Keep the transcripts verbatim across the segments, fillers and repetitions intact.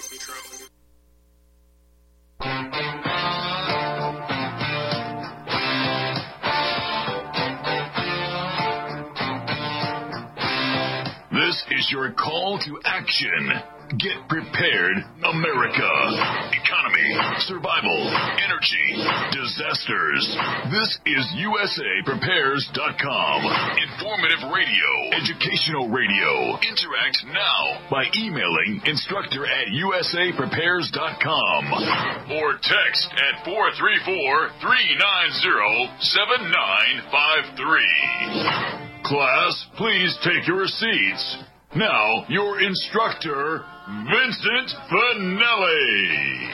This is your call to action. Get prepared, America. Economy, survival, energy, disasters. This is U S A Prepares dot com. Informative radio, educational radio. Interact now by emailing instructor at U S A Prepares dot com or text at four three four, three nine zero, seven nine five three. Class, please take your seats. Now, your instructor, Vincent Finelli.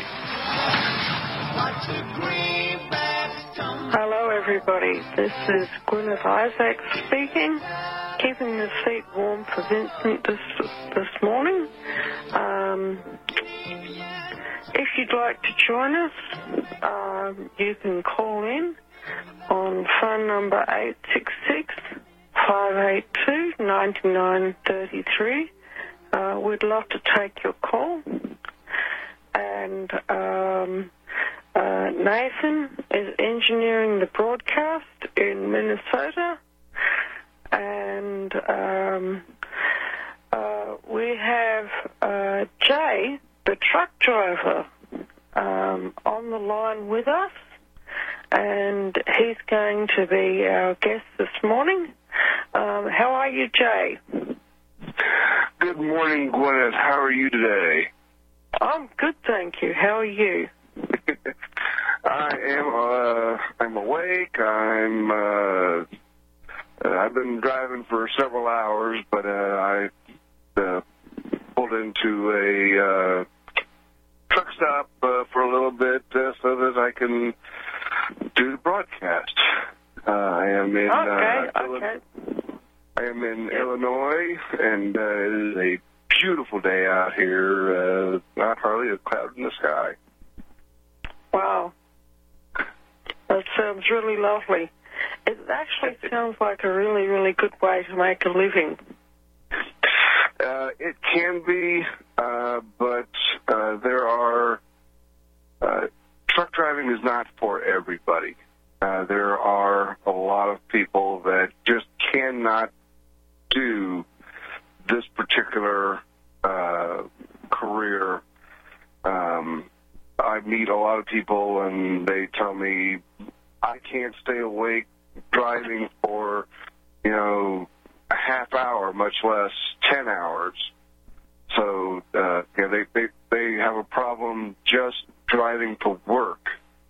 Hello, everybody. This is Gwyneth Isaacs speaking, keeping the seat warm for Vincent this, this morning. Um, if you'd like to join us, um, you can call in on phone number eight six six, five eight two, nine nine three three. Uh, we'd love to take your call. And um, uh, Nathan is engineering the broadcast in Minnesota. And um, uh, we have uh, Jay, the truck driver, um, on the line with us. And he's going to be our guest this morning. Um, how are you, Jay? Good morning, Gwyneth. How are you today? I'm good, thank you. How are you? I am. Uh, I'm awake. I'm. Uh, I've been driving for several hours, but uh, I uh, pulled into a uh, truck stop uh, for a little bit uh, so that I can do the broadcast. Uh, I am in. Okay. Uh, okay. I am in yep. Illinois, and uh, it is a beautiful day out here. Uh, not hardly a cloud in the sky. Wow. That sounds really lovely. It actually sounds like a really, really good way to make a living. Uh, it can be, uh, but uh, there are... Uh, truck driving is not for everybody. Uh, there are a lot of people that just cannot do this particular uh, career. Um, I meet a lot of people, and they tell me, I can't stay awake driving for, you know, a half hour, much less ten hours. So, uh, yeah, they, they, they have a problem just driving to work.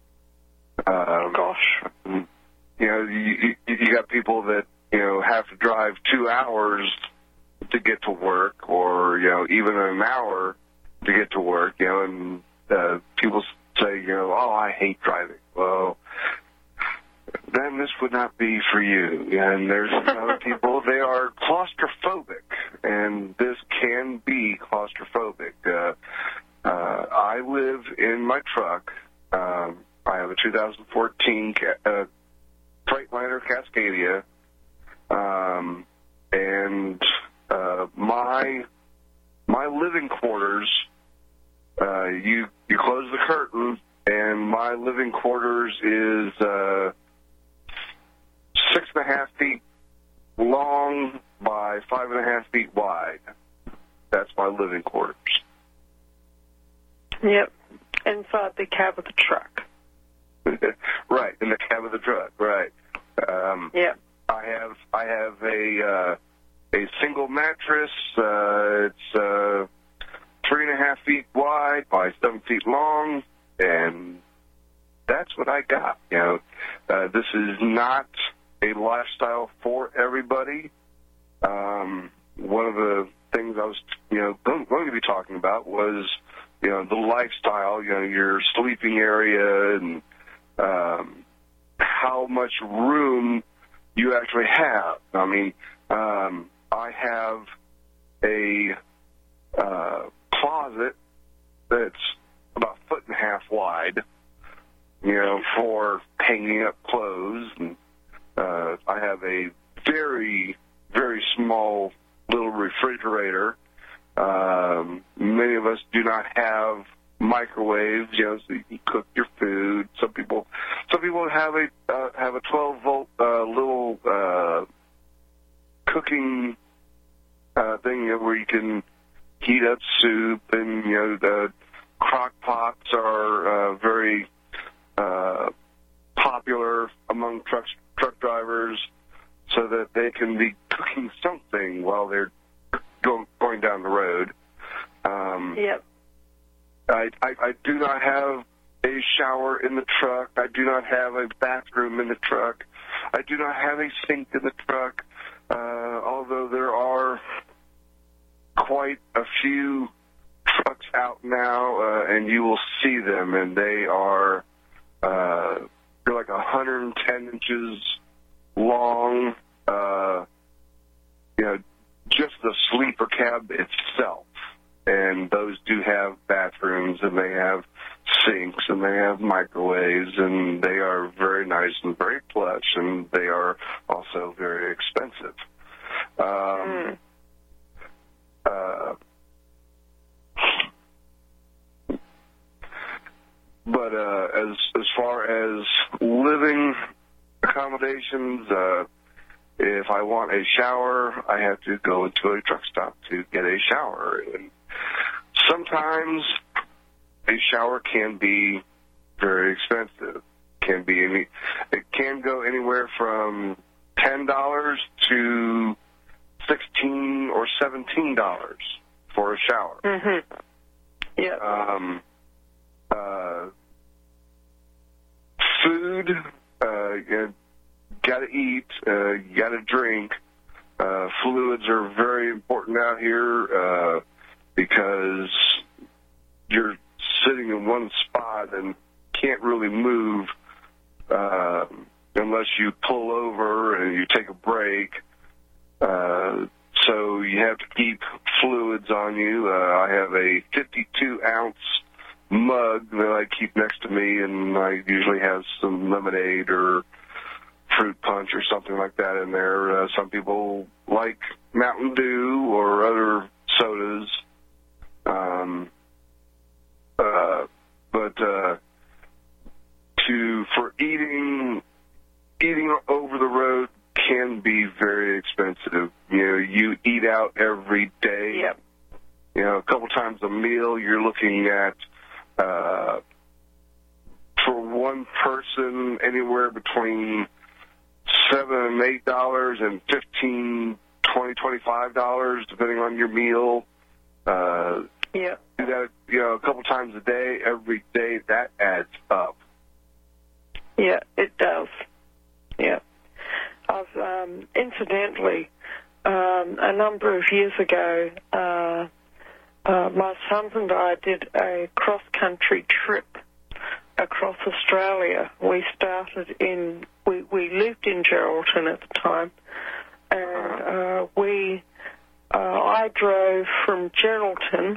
Um, Gosh. You know, you, you, you got people that, you know, have to drive two hours to get to work, or, you know, even an hour to get to work, you know, and uh, people say, you know, oh, I hate driving. Well, then this would not be for you. And there's other people, they are claustrophobic, and this can be claustrophobic. Uh, uh, I live in my truck. Um, I have a two thousand fourteen uh, Freightliner Cascadia, um, and uh, my my living quarters. Uh, you you close the curtain, and my living quarters is uh, six and a half feet long by five and a half feet wide. That's my living quarters. Yep, inside the cab of the truck. Right, in the cab of the truck. Right. Um, yeah. I have I have a uh, a single mattress. Uh, it's uh, three and a half feet wide by seven feet long, and that's what I got. You know, uh, this is not a lifestyle for everybody. Um, one of the things I was, you know, going to be talking about was, you know, the lifestyle. You know, your sleeping area and um, how much room you actually have. I mean, um, I have a uh, closet that's about a foot and a half wide, you know, for hanging up clothes. And uh, I have a very, very small little refrigerator Um, many of us do not have microwaves, you know, so you can cook your food. Some people, some people have a uh, have a twelve volt uh, little uh, cooking uh, thing where you can heat up soup, and you know the crock pots are uh, very uh, popular among truck truck drivers, so that they can be cooking something while they're going going down the road. Um, yep. I, I, I do not have a shower in the truck. I do not have a bathroom in the truck. I do not have a sink in the truck, uh, although there are quite a few trucks out now, uh, and you will see them, and they are uh, they're like one hundred ten inches long. Uh, you know, just the sleeper cab itself. And those do have bathrooms, and they have sinks, and they have microwaves, and they are very nice and very plush, and they are also very expensive. Um, mm. uh, but uh, as as far as living accommodations, uh, if I want a shower, I have to go into a truck stop to get a shower. And sometimes a shower can be very expensive. Can be any. It can go anywhere from ten dollars to sixteen or seventeen dollars for a shower. Mm-hmm. Yeah. Um. Uh. Food. Uh. You gotta eat. Uh. You gotta drink. Uh. Fluids are very important out here. Uh. Because you're sitting in one spot and can't really move uh, unless you pull over and you take a break. Uh, so you have to keep fluids on you. Uh, I have a fifty-two ounce mug that I keep next to me, and I usually have some lemonade or fruit punch or something like that in there. Uh, some people like Mountain Dew or other sodas. Um, uh, but, uh, to, for eating, eating over the road can be very expensive. You know, you eat out every day. Yep. You know, a couple times a meal, you're looking at, uh, for one person, anywhere between seven and eight dollars and fifteen, twenty, twenty-five dollars, depending on your meal. Uh, yeah. Do that, you know, a couple times a day, every day. That adds up. Yeah, it does. Yeah. I've um, incidentally, um, a number of years ago, uh, uh, my sons and I did a cross-country trip across Australia. We started in, we, we lived in Geraldton at the time, and uh, we. Uh, I drove from Geraldton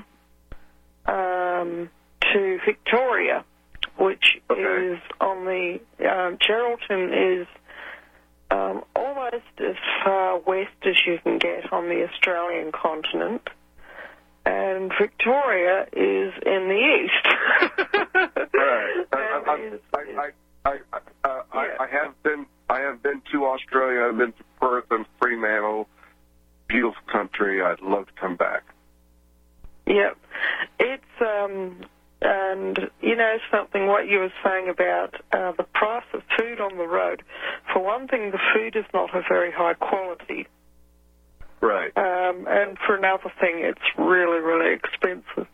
um, to Victoria, which okay. is on the, um, Geraldton is um, almost as far west as you can get on the Australian continent, and Victoria is in the east. Right. I, I, is, I, I, I, I, uh, yeah. I, I have been. I have been to Australia. I've been to Perth and Fremantle. Beautiful country. I'd love to come back. Yep. It's, um, and, you know, something, what you were saying about uh, the price of food on the road. For one thing, the food is not of very high quality. Right. Um, and for another thing, it's really, really expensive.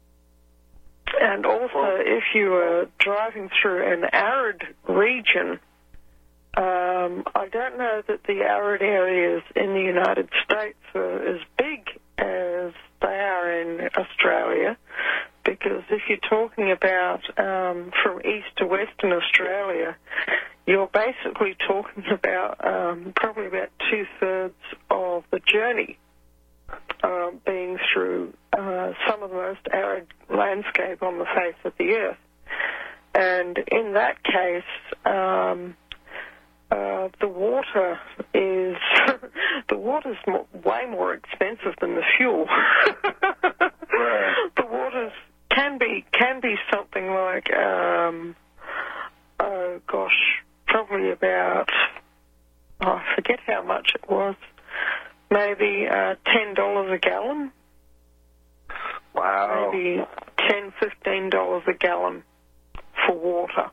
And also, well, if you are driving through an arid region, Um, I don't know that the arid areas in the United States are as big as they are in Australia, because if you're talking about um, from east to western Australia, you're basically talking about um, probably about two-thirds of the journey uh, being through uh, some of the most arid landscape on the face of the earth. And in that case, um, Uh, the water is the water's mo- way more expensive than the fuel. Right. The waters can be can be something like, um, oh gosh, probably about, oh, I forget how much it was, maybe uh, ten dollars a gallon. Wow. Maybe ten, fifteen dollars a gallon for water.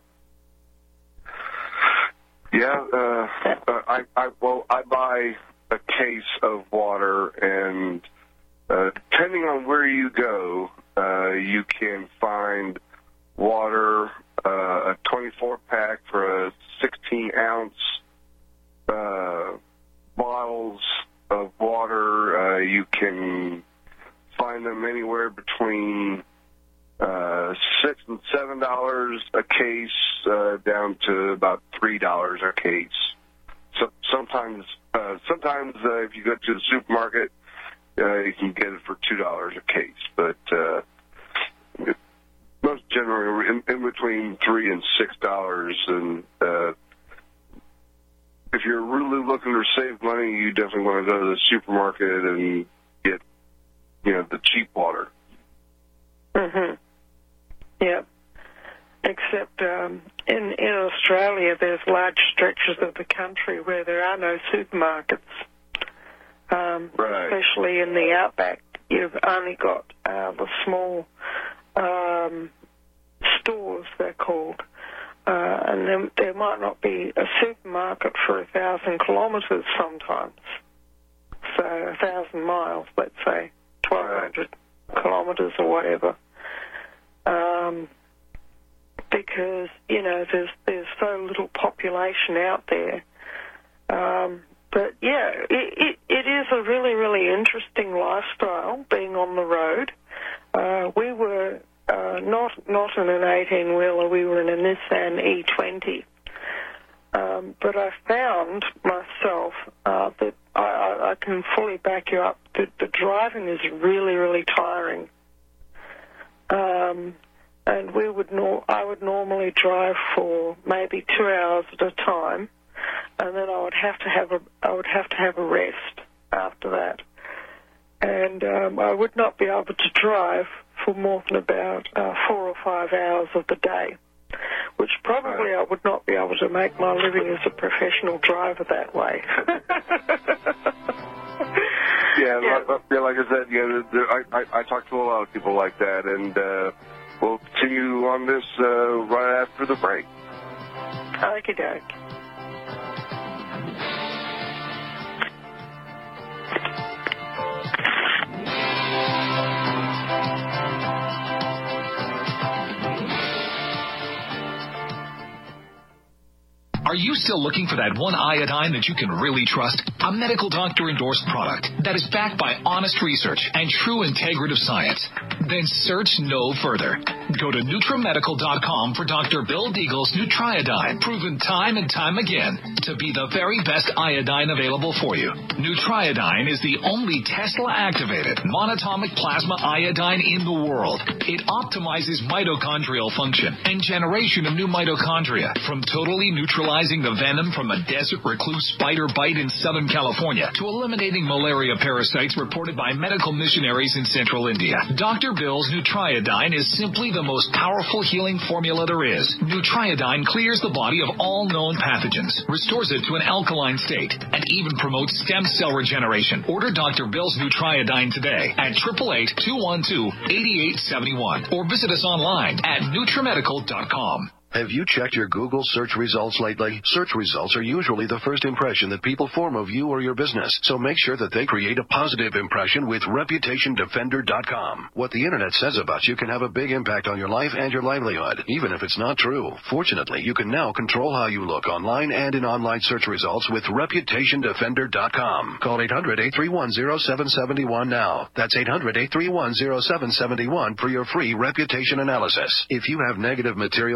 Yeah, uh, uh, I, I well, I buy a case of water, and uh, depending on where you go, uh, you can find water, uh, a twenty-four pack for a sixteen ounce uh, bottles of water. Uh, you can find them anywhere between uh, six and seven dollars a case, uh, down to about three dollars a case. So sometimes, uh, sometimes uh, if you go to the supermarket, uh, you can get it for two dollars a case. But uh, most generally, in, in between three and six dollars. And uh, if you're really looking to save money, you definitely want to go to the supermarket and get, you know, the cheap water. Mhm. Yep. Except um, in in Australia, there's large stretches of the country where there are no supermarkets. Um, Right. Especially in the outback, you've only got uh, the small um, stores, they're called, uh, and there, there might not be a supermarket for a thousand kilometres sometimes. So a thousand miles, let's say, twelve hundred right. kilometres or whatever. Um, because, you know, there's there's so little population out there. Um, but, yeah, it, it, it is a really, really interesting lifestyle, being on the road. Uh, we were uh, not not in an eighteen-wheeler, we were in a Nissan E twenty. Um, but I found myself uh, that I, I, I can fully back you up that the driving is really, really tiring. Um, and we would nor- I would normally drive for maybe two hours at a time, and then I would have to have a I would have to have a rest after that, and um, I would not be able to drive for more than about uh, four or five hours of the day, which probably I would not be able to make my living as a professional driver that way. Yeah, Yeah. Like, yeah, like I said, yeah, there, there, I, I, I talk to a lot of people like that, and uh, we'll continue on this uh, right after the break. Okie doke. Are you still looking for that one iodine that you can really trust? A medical doctor-endorsed product that is backed by honest research and true integrative science? Then search no further. Go to NutriMedical dot com for Doctor Bill Deagle's Nutriodine, proven time and time again to be the very best iodine available for you. Nutriodine is the only Tesla-activated monatomic plasma iodine in the world. It optimizes mitochondrial function and generation of new mitochondria, from totally neutralizing the venom from a desert recluse spider bite in Southern California to eliminating malaria parasites reported by medical missionaries in Central India. Doctor Bill's Nutriodine is simply the most powerful healing formula there is. Nutriodine clears the body of all known pathogens, restores it to an alkaline state, and even promotes stem cell regeneration. Order Doctor Bill's Nutriodine today at eight eight eight, two one two, eight eight seven one or visit us online at NutriMedical dot com. Have you checked your Google search results lately? Search results are usually the first impression that people form of you or your business, so make sure that they create a positive impression with Reputation Defender dot com. What the internet says about you can have a big impact on your life and your livelihood, even if it's not true. Fortunately, you can now control how you look online and in online search results with Reputation Defender dot com. Call eight hundred, eight three one, zero seven seven one now. That's eight hundred, eight three one, zero seven seven one for your free reputation analysis. If you have negative material from an ex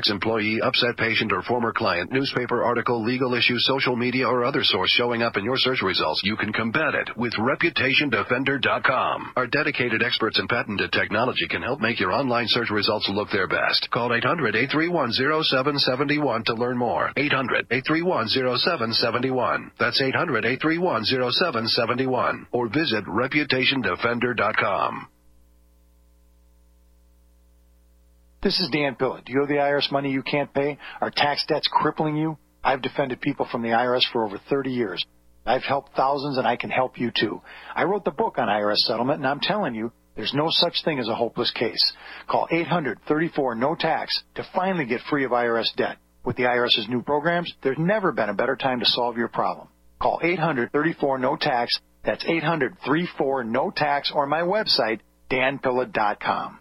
employee, upset patient or former client, newspaper article, legal issue, social media, or other source showing up in your search results, you can combat it with Reputation Defender dot com. Our dedicated experts and patented technology can help make your online search results look their best. Call eight hundred, eight three one, zero seven seven one to learn more. eight hundred, eight three one, zero seven seven one. That's eight hundred, eight three one, zero seven seven one. Or visit Reputation Defender dot com. This is Dan Pilla. Do you owe the I R S money you can't pay? Are tax debts crippling you? I've defended people from the I R S for over thirty years. I've helped thousands, and I can help you too. I wrote the book on I R S settlement, and I'm telling you, there's no such thing as a hopeless case. Call eight hundred, thirty-four, no tax to finally get free of I R S debt. With the IRS's new programs, there's never been a better time to solve your problem. Call eight hundred, thirty-four, no tax. That's eight hundred, thirty-four, no tax, or my website, Dan Pilla dot com.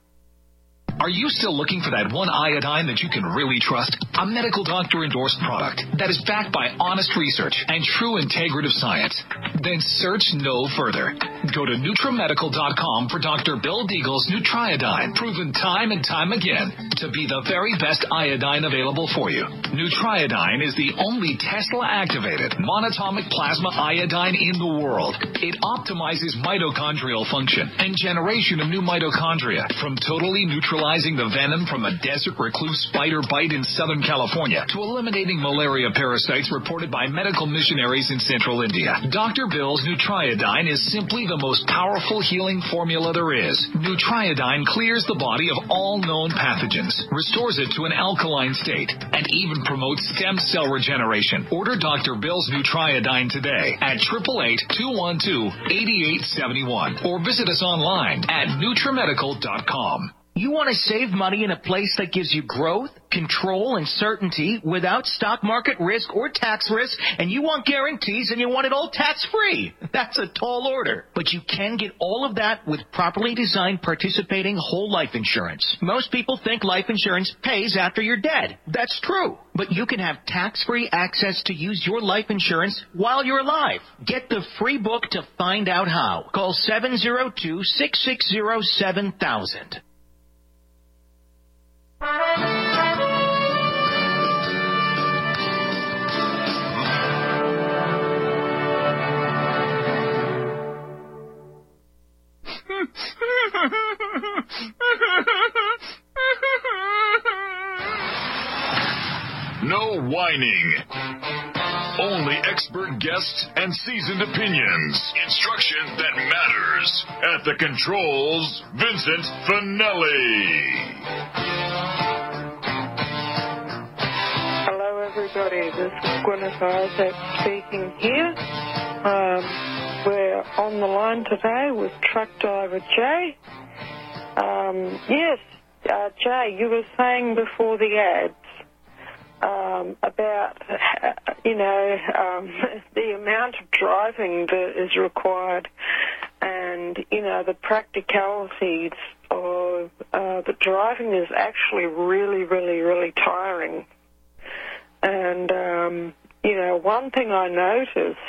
Are you still looking for that one iodine that you can really trust? A medical doctor-endorsed product that is backed by honest research and true integrative science? Then search no further. Go to NutriMedical dot com for Doctor Bill Deagle's Nutriodine, proven time and time again to be the very best iodine available for you. Nutriodine is the only Tesla-activated monatomic plasma iodine in the world. It optimizes mitochondrial function and generation of new mitochondria from totally neutralizing the venom from a desert recluse spider bite in Southern California to eliminating malaria parasites reported by medical missionaries in central India. Doctor Bill's Nutriodine is simply the most powerful healing formula there is. Nutriodine clears the body of all known pathogens, restores it to an alkaline state, and even promotes stem cell regeneration. Order Doctor Bill's Nutriodine today at eight eight eight, two one two, eight eight seven one or visit us online at NutriMedical dot com. You want to save money in a place that gives you growth, control, and certainty without stock market risk or tax risk, and you want guarantees and you want it all tax-free. That's a tall order. But you can get all of that with properly designed participating whole life insurance. Most people think life insurance pays after you're dead. That's true. But you can have tax-free access to use your life insurance while you're alive. Get the free book to find out how. Call seven zero two, six six zero, seven thousand. No whining. Only expert guests and seasoned opinions. Instruction that matters. At the controls, Vincent Finelli. Hello, everybody. This is Gwyneth Isaac speaking here. Um, we're on the line today with truck driver Jay. Um, yes, uh, Jay, you were saying before the ads um, about, uh, you know, um, the amount of driving that is required and, you know, the practicalities of uh, the driving is actually really, really, really tiring. And, um, you know, one thing I noticed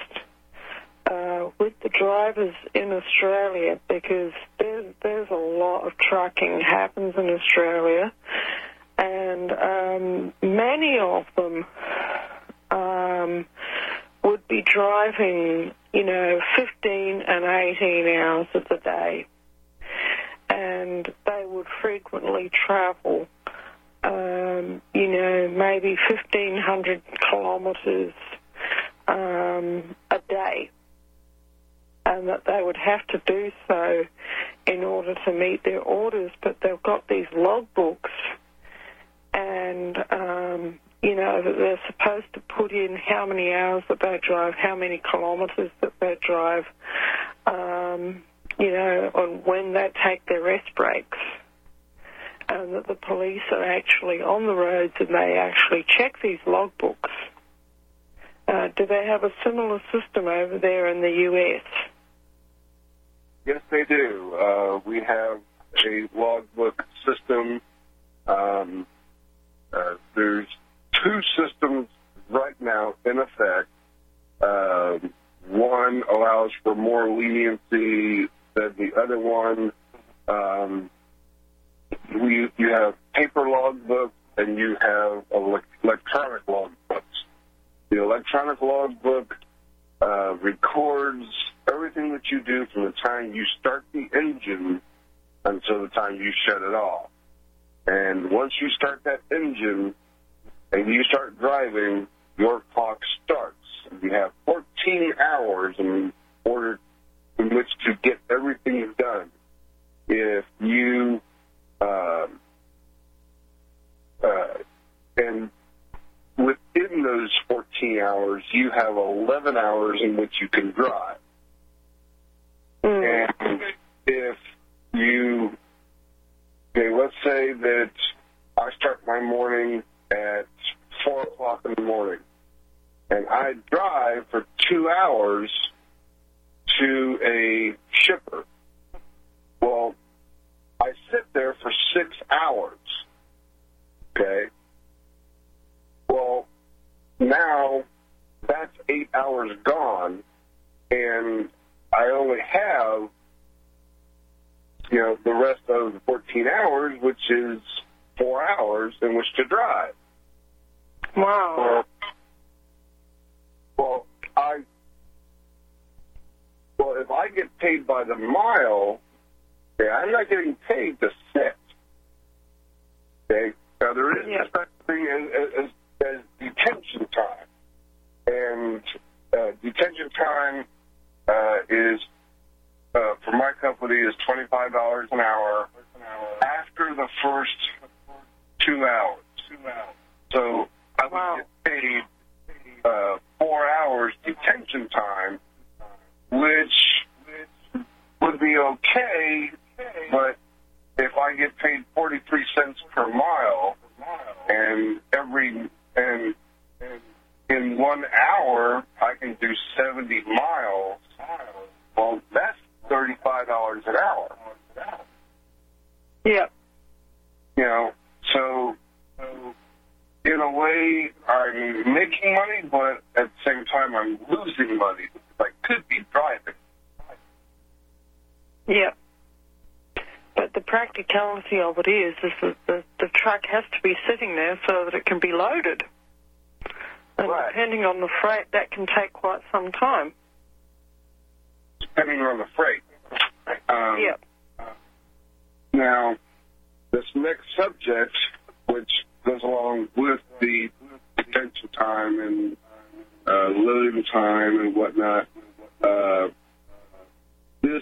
uh, with the drivers in Australia, because there's, there's a lot of trucking happens in Australia, and um, many of them um, would be driving, you know, fifteen and eighteen hours of the day. And they would frequently travel, um, you know, maybe fifteen hundred kilometres um, a day. And that they would have to do so in order to meet their orders. But they've got these logbooks, and, um, you know, that they're supposed to put in how many hours that they drive, how many kilometres that they drive, um, you know, on when they take their rest breaks. And that the police are actually on the roads and they actually check these logbooks. Uh, do they have a similar system over there in the U S? Yes, they do. Uh, we have a logbook system. Um, uh, there's two systems right now in effect. Uh, one allows for more leniency than the other one. Um, we you have paper logbooks and you have ele- electronic logbooks. The electronic logbook uh, records everything that you do from the time you start the engine until the time you shut it off. And once you start that engine and you start driving, your clock starts. You have fourteen hours in order in which to get everything done. If you uh, uh, and within those fourteen hours, you have eleven hours in which you can drive. Mm. And if you, okay, let's say that I start my morning at four o'clock in the morning, and I drive for two hours to a shipper. Well, I sit there for six hours, okay? Well, now that's eight hours gone, and I only have, you know, the rest of the fourteen hours, which is four hours in which to drive. Wow. Well, well, I, well, if I get paid by the mile, okay, I'm not getting paid to sit. Okay? Now, there is yeah. such thing as, as, as detention time. And uh, detention time uh, is, uh, for my company, is twenty-five dollars an hour after the first two hours. So I would wow. get paid uh, four hours detention time, which would be okay, but if I get paid forty-three cents per mile, and every and in one hour I can do seventy miles, well, that's thirty-five dollars an hour. Yeah. You know, so in a way I'm making money, but at the same time I'm losing money because I could be driving. Yeah. But the practicality of it is, is that the, the truck has to be sitting there so that it can be loaded. And right. depending on the freight, that can take quite some time. Depending on the freight. Um, yeah. Now, this next subject, which goes along with the detention time and uh, loading time and whatnot, uh, this,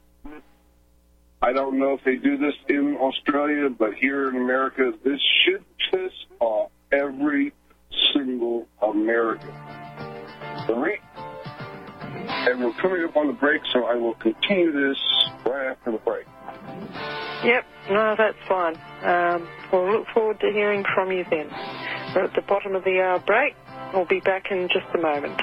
I don't know if they do this in Australia, but here in America, this should piss off every single American. Three. And we're coming up on the break, so I will continue this right after the break. Yep, no, that's fine. Um, we'll look forward to hearing from you then. We're at the bottom of the hour break. We'll be back in just a moment.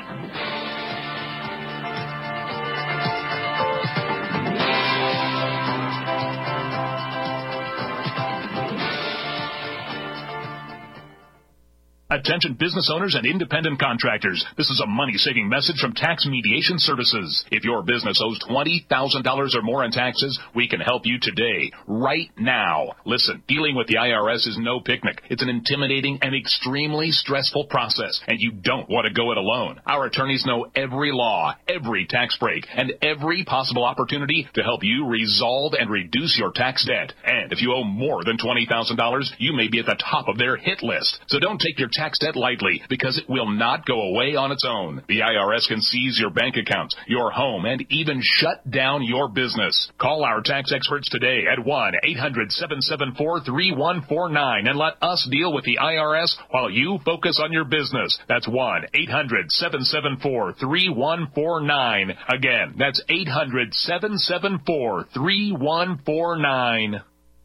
Attention business owners and independent contractors. This is a money-saving message from Tax Mediation Services. If your business owes twenty thousand dollars or more in taxes, we can help you today, right now. Listen, dealing with the I R S is no picnic. It's an intimidating and extremely stressful process, and you don't want to go it alone. Our attorneys know every law, every tax break, and every possible opportunity to help you resolve and reduce your tax debt. And if you owe more than twenty thousand dollars, you may be at the top of their hit list. So don't take your tax debt lightly, because it will not go away on its own. The I R S can seize your bank accounts, your home, and even shut down your business. Call our tax experts today at one eight hundred seven seven four three one four nine and let us deal with the I R S while you focus on your business. That's one eight hundred seven seven four three one four nine. Again, that's eight hundred seven seven four three one four nine.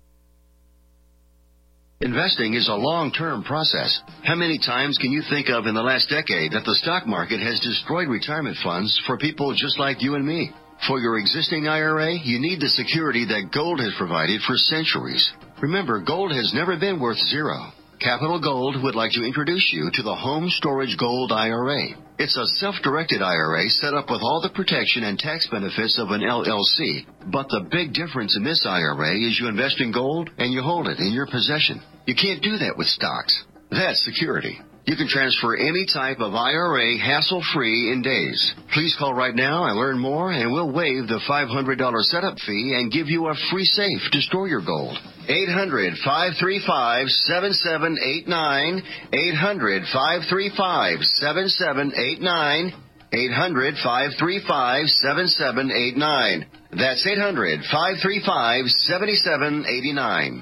Investing is a long-term process. How many times can you think of in the last decade that the stock market has destroyed retirement funds for people just like you and me? For your existing I R A, you need the security that gold has provided for centuries. Remember, gold has never been worth zero. Capital Gold would like to introduce you to the Home Storage Gold I R A. It's a self-directed I R A set up with all the protection and tax benefits of an L L C. But the big difference in this I R A is you invest in gold and you hold it in your possession. You can't do that with stocks. That's security. You can transfer any type of I R A hassle-free in days. Please call right now and learn more, and we'll waive the five hundred dollars setup fee and give you a free safe to store your gold. eight hundred, five three five, seven seven eight nine. eight hundred, five three five, seven seven eight nine. eight hundred, five three five, seven seven eight nine. That's eight hundred, five three five, seven seven eight nine.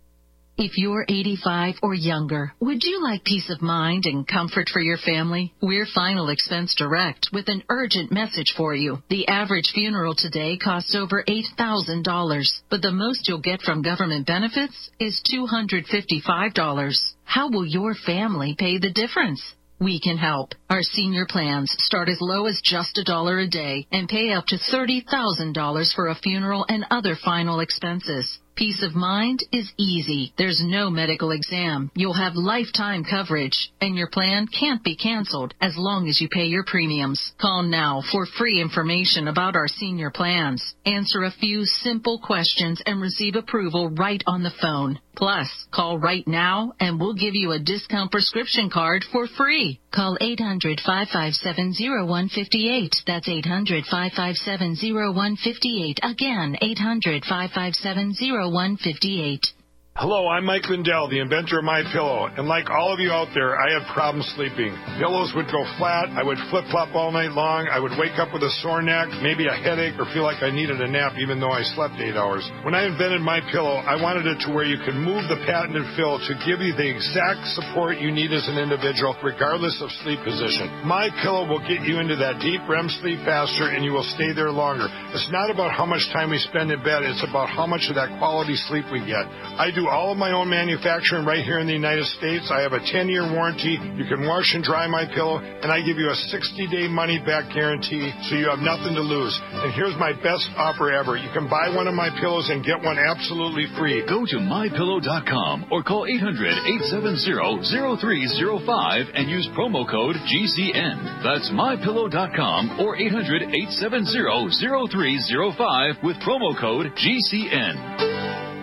If you're eighty-five or younger, would you like peace of mind and comfort for your family? We're Final Expense Direct with an urgent message for you. The average funeral today costs over eight thousand dollars, but the most you'll get from government benefits is two hundred fifty-five dollars. How will your family pay the difference? We can help. Our senior plans start as low as just a dollar a day and pay up to thirty thousand dollars for a funeral and other final expenses. Peace of mind is easy. There's no medical exam. You'll have lifetime coverage, and your plan can't be canceled as long as you pay your premiums. Call now for free information about our senior plans. Answer a few simple questions and receive approval right on the phone. Plus, call right now and we'll give you a discount prescription card for free. Call eight hundred, five five seven, zero one five eight. That's eight hundred, five five seven, zero one five eight. Again, eight hundred, five five seven, zero one five eight. Hello, I'm Mike Lindell, the inventor of MyPillow, and like all of you out there, I have problems sleeping. Pillows would go flat, I would flip-flop all night long, I would wake up with a sore neck, maybe a headache, or feel like I needed a nap even though I slept eight hours. When I invented MyPillow, I wanted it to where you could move the patented fill to give you the exact support you need as an individual, regardless of sleep position. MyPillow will get you into that deep R E M sleep faster, and you will stay there longer. It's not about how much time we spend in bed, it's about how much of that quality sleep we get. I do all of my own manufacturing right here in the United States. I have a ten-year warranty. You can wash and dry my pillow, and I give you a sixty-day money-back guarantee, so you have nothing to lose. And here's my best offer ever. You can buy one of my pillows and get one absolutely free. Go to my pillow dot com or call eight hundred, eight seven zero, zero three zero five and use promo code G C N. That's my pillow dot com or eight hundred, eight seven zero, zero three zero five with promo code G C N.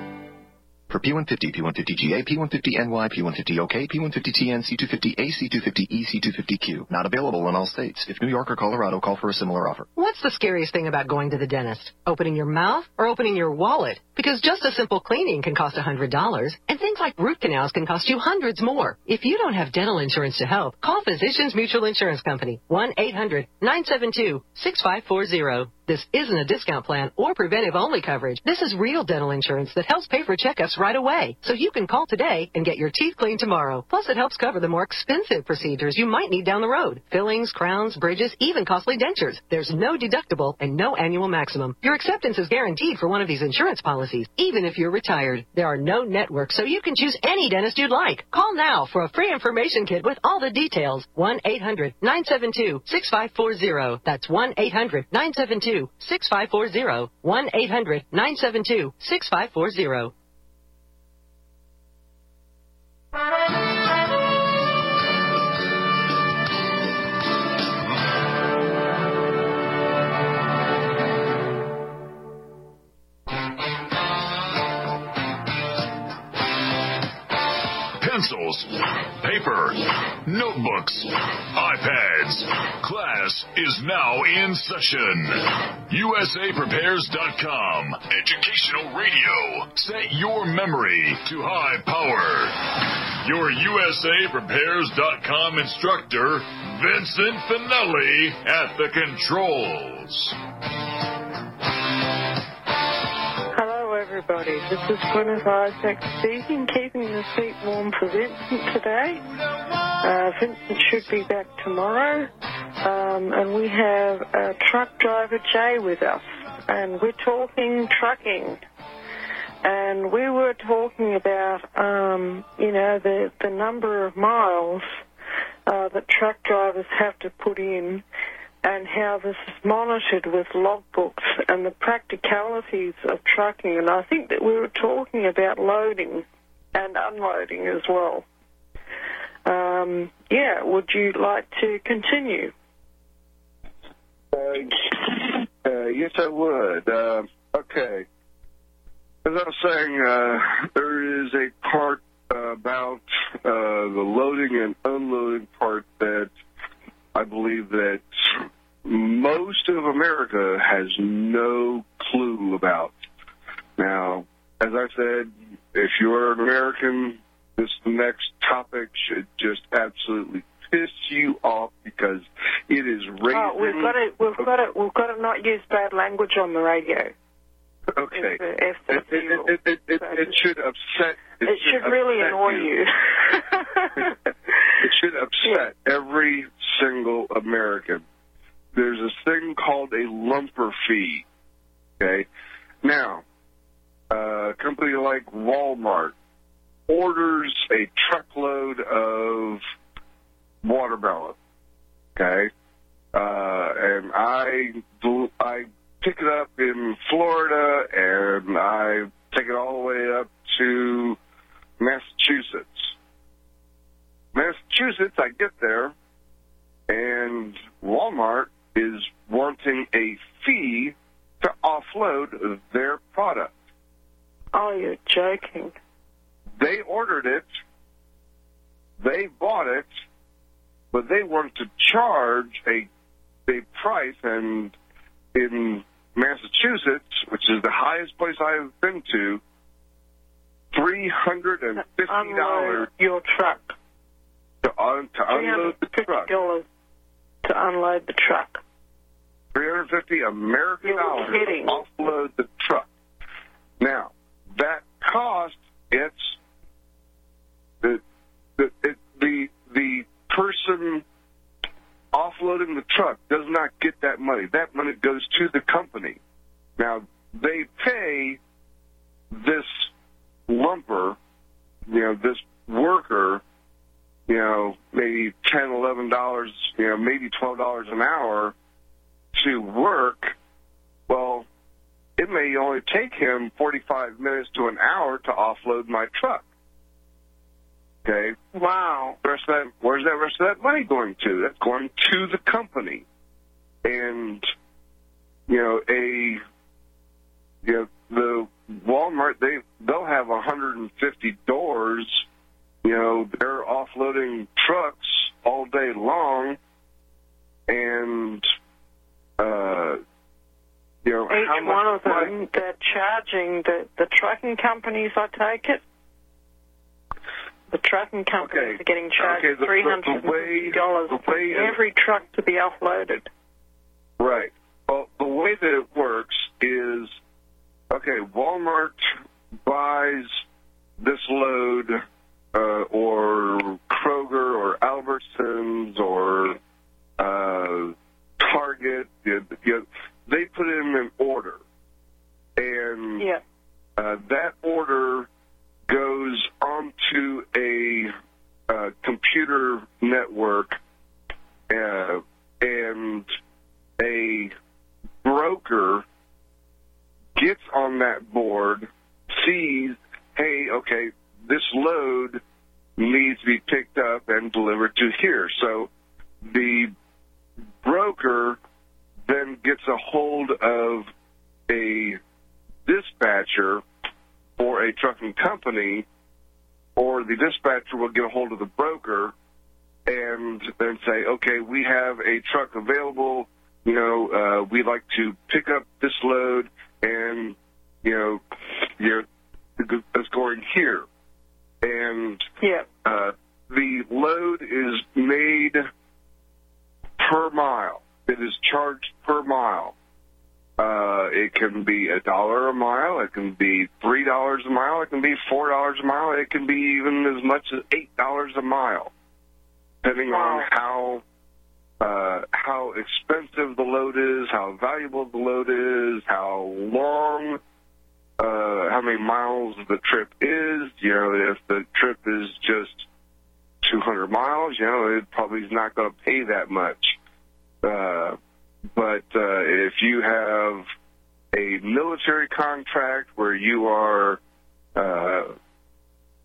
For P one fifty, P one fifty G A, P one fifty N Y, P one fifty O K, P one fifty T N, C two fifty A, C two fifty E, C two fifty Q. Not available in all states. If New York or Colorado, call for a similar offer. What's the scariest thing about going to the dentist? Opening your mouth or opening your wallet? Because just a simple cleaning can cost one hundred dollars, and things like root canals can cost you hundreds more. If you don't have dental insurance to help, call Physicians Mutual Insurance Company, one eight hundred, nine seven two, six five four zero. This isn't a discount plan or preventive-only coverage. This is real dental insurance that helps pay for checkups right away. So you can call today and get your teeth cleaned tomorrow. Plus, it helps cover the more expensive procedures you might need down the road. Fillings, crowns, bridges, even costly dentures. There's no deductible and no annual maximum. Your acceptance is guaranteed for one of these insurance policies, even if you're retired. There are no networks, so you can choose any dentist you'd like. Call now for a free information kit with all the details. one eight hundred, nine seven two, six five four zero. That's one eight hundred, nine seven two, six five four zero. one eight hundred, nine seven two, six five four zero. Pencils, paper, notebooks, iPads. Class is now in session. U S A Prepares dot com. Educational radio. Set your memory to high power. Your U S A Prepares dot com instructor, Vincent Finelli, at the controls. Everybody, this is Gwyneth Isaac speaking, keeping the seat warm for Vincent today. Uh, Vincent should be back tomorrow, um, and we have a truck driver Jay with us, and we're talking trucking. And we were talking about, um, you know, the, the number of miles uh, that truck drivers have to put in, and how this is monitored with logbooks and the practicalities of trucking. And I think that we were talking about loading and unloading as well. Um, yeah, would you like to continue? Uh, uh, yes, I would. Uh, okay. As I was saying, uh, there is a part uh, about uh, the loading and unloading part that I believe that most of America has no clue about. Now, as I said, if you're an American, this next topic should just absolutely piss you off because it is raising. Oh, we've got to, we've got to, we've got to not use bad language on the radio. Okay. If, if it, it, it, it, it, it should upset. It, it should, should really annoy you. you. It should upset yeah. every single American. There's this thing called a lumper fee. Okay. Now, a company like Walmart orders a truckload of watermelon. Okay. Uh, and I I. pick it up in Florida, and I take it all the way up to Massachusetts. Massachusetts, I get there, and Walmart is wanting a fee to offload their product. Oh, you're joking. They ordered it, they bought it, but they want to charge a, a price, and in Massachusetts, which is the highest place I've been to, three hundred fifty dollars. Unload your truck. To, un- to unload the truck. To unload the truck. three hundred fifty American You're dollars kidding. to offload the truck. Now, that cost, it's the, the, it, the, the person offloading the truck does not get that money. That money goes to the company. Now, they pay this lumper, you know, this worker, you know, maybe ten dollars, eleven dollars, you know, maybe twelve dollars an hour to work. Well, it may only take him forty-five minutes to an hour to offload my truck. Okay. Wow. The rest of that, where's that rest of that money going to? That's going to the company. And, you know, a, you know, the Walmart, they, they'll have one hundred fifty doors. You know, they're offloading trucks all day long. And, uh, you know, each how one much of them, money? They're charging the, the trucking companies, I take it. The trucking companies okay. are getting charged okay, the, three hundred fifty dollars the way, the for way every truck to be offloaded. Right. Well, the way that it works is, okay, Walmart buys this load, uh, or Kroger or Albertsons or uh, Target, you know, they put in an order. And yeah. uh, that order goes onto a uh, computer network, uh, and a broker gets on that board, sees, hey, okay, this load needs to be picked up and delivered to here. So the broker then gets a hold of a dispatcher for a trucking company, or the dispatcher will get a hold of the broker and then say, okay, we have a truck available, you know, uh, we'd like to pick up this load, and, you know, you're, it's going here. And yeah. uh, the load is made per mile. It is charged per mile. Uh, it can be a dollar a mile. It can be three dollars a mile. It can be four dollars a mile. It can be even as much as eight dollars a mile, depending wow. on how uh, how expensive the load is, how valuable the load is, how long, uh, how many miles the trip is. You know, if the trip is just two hundred miles, you know, it probably is not going to pay that much. Uh, But uh, if you have a military contract where you are uh, trans-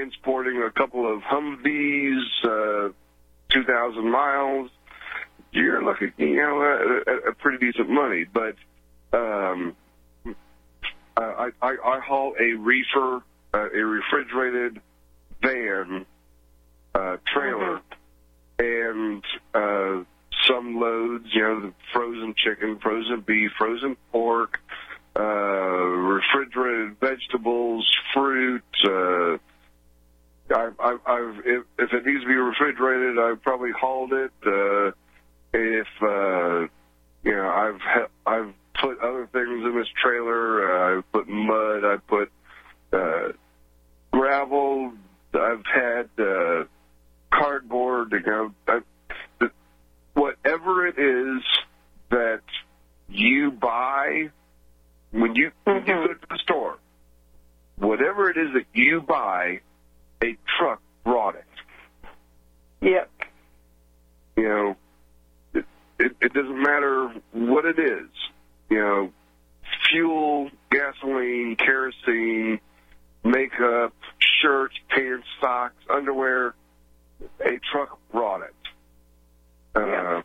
transporting a couple of Humvees, uh, two thousand miles, you're looking, you know, at, at pretty decent money. But um, I, I, I haul a reefer, uh, a refrigerated van uh, trailer, mm-hmm. and uh, some loads, you know, the frozen chicken, frozen beef, frozen pork, uh, refrigerated vegetables, fruit. Uh, I've, I've, I've if, if it needs to be refrigerated, I've probably hauled it. Uh, if uh, you know, I've ha- I've put other things in this trailer. Uh, I've put mud. I've put uh, gravel. I've had uh, cardboard. You know, I, the, whatever it is that you buy when you, mm-hmm. when you go to the store, whatever it is that you buy, a truck brought it. Yep. You know, it, it, it doesn't matter what it is. You know, fuel, gasoline, kerosene, makeup, shirts, pants, socks, underwear, a truck brought it. Uh, yeah.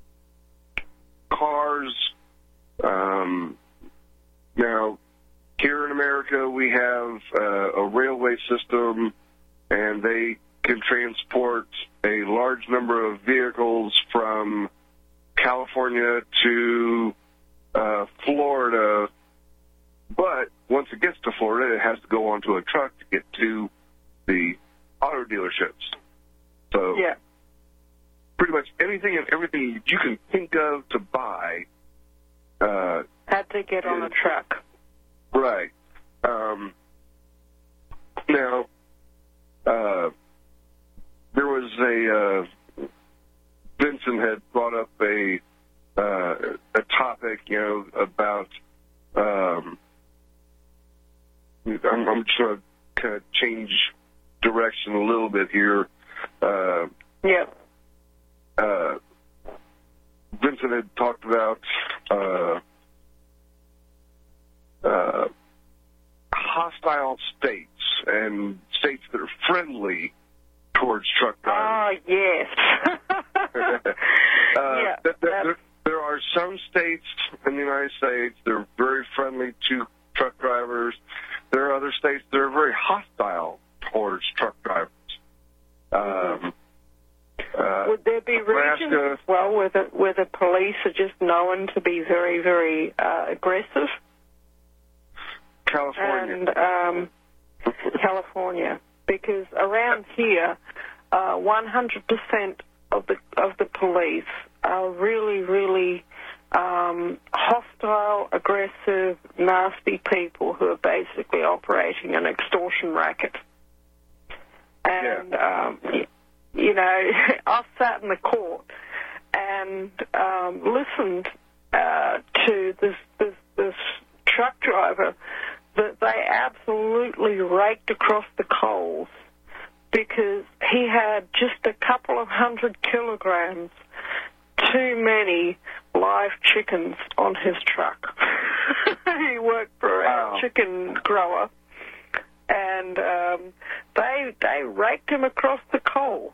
Cars, um, now, here in America, we have uh, a railway system, and they can transport a large number of vehicles from California to uh, Florida. But once it gets to Florida, it has to go onto a truck to get to the auto dealerships. So yeah. pretty much anything and everything you can think of to buy uh, had to get on a truck. Right. Um, now, uh, there was a, uh, Vincent had brought up a, uh, a topic, you know, about, um, I'm, I'm just going to kind of change direction a little bit here. Uh, yeah. Uh, Vincent had talked about, uh, uh, hostile states and states that are friendly towards truck drivers. Oh, yes. uh, yeah, th- th- there, there are some states in the United States that are very friendly to truck drivers. There are other states that are very hostile towards truck drivers. Um, uh, Would there be Nebraska, regions as well where the, where the police are just known to be very, very uh, aggressive? California. And um, California, because around here, uh, one hundred percent of the of the police are really, really um, hostile, aggressive, nasty people who are basically operating an extortion racket. And yeah. um, you know, I sat in the court and um, listened uh, to this this this truck driver that they absolutely raked across the coals because he had just a couple of hundred kilograms too many live chickens on his truck. He worked for a wow. chicken grower, and um, they they raked him across the coals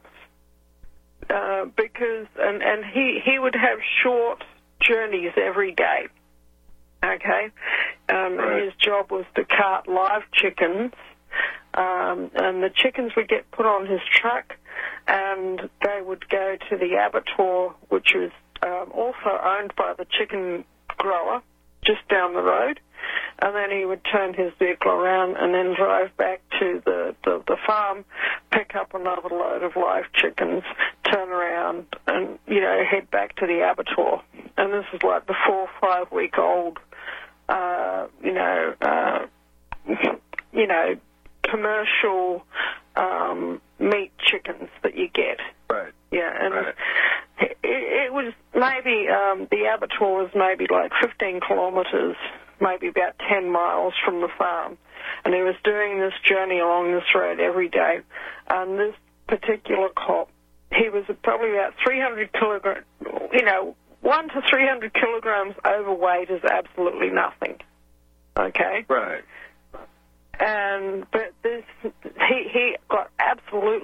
uh, because and and he he would have short journeys every day. Okay, um, right. and his job was to cart live chickens, um, and the chickens would get put on his truck, and they would go to the abattoir, which was um, also owned by the chicken grower, just down the road, and then he would turn his vehicle around and then drive back to the, the, the farm, pick up another load of live chickens, turn around and, you know, head back to the abattoir. And this is like the four or five week old, uh, you know, uh, you know, commercial um, meat chickens that you get. Right. Yeah, and right. it, it was maybe, um, the abattoir was maybe like fifteen kilometres, maybe about ten miles from the farm. And he was doing this journey along this road every day. And this particular cop, he was probably about three hundred kilograms, you know, one to three hundred kilograms overweight is absolutely nothing. Okay? Right. And, but this, he, he got